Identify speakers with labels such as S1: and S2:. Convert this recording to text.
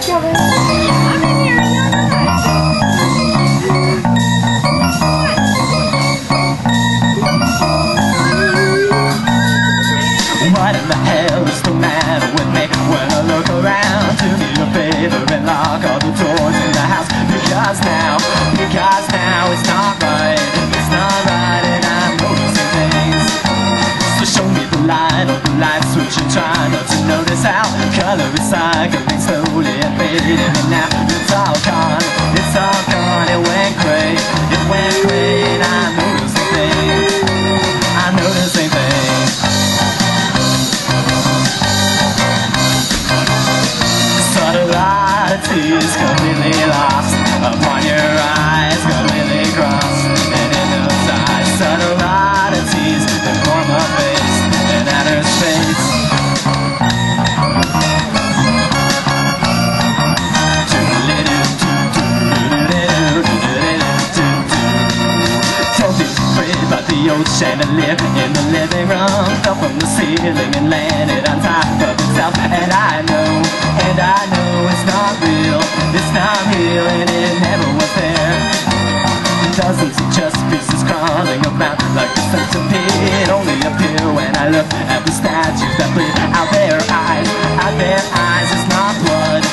S1: What in the hell is the matter with me when I look around? Do me a favor and lock all the doors in the house, because now it's not right. It's not right, and I'm noticing things. So show me the light of the light switch and try not to notice how color is cycling slowly and fading, and now it's all gone. It went gray, and I'm noticing things. I'm noticing things. Subtleties completely lost upon your eyes, completely crossed, and in those eyes, subtleties that form a face in outer space. Don't be afraid about the old chandelier in the living room, fell from the ceiling and landed on top of itself. And I know it's not real, and it never was there. Dozens of chess pieces crawling about like a centipede only appear when I look at the statues that bleed out their eyes. It's not blood,